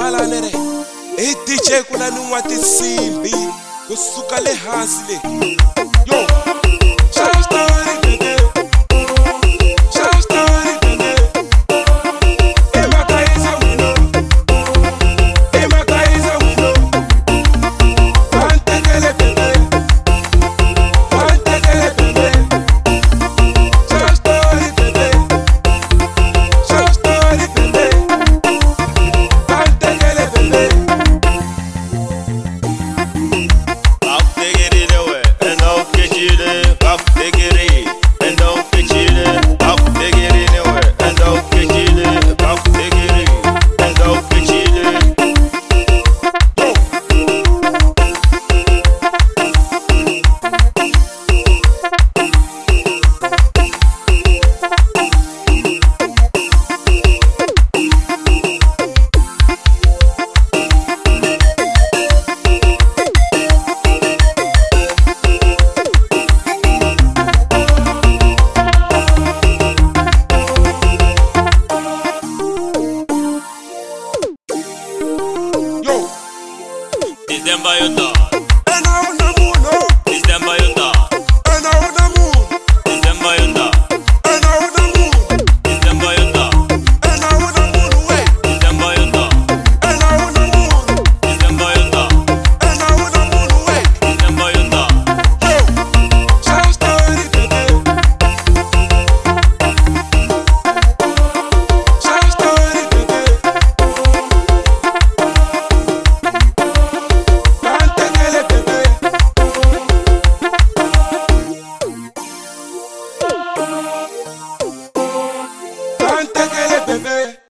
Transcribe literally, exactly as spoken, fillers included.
malanere i D J kuna ni n'wa tinsimbi kusuka le hansi le yo Shine Story bebe Shine Story bebe Emakaiza wino Emakaiza wino Pantekele bebe Pantekele bebe Shine Story bebe Shine Story bebe Pantekele bebe December you talk. Ena una muno December you talk. Ena una muno December you talk. Ena una muno December you talk. Ena una muno we December you talk. Ena una muno December you talk. Ena una muno we December you talk. Yo Shine Story bebe Shine Story bebe Pantekele bebe Pantekele bebe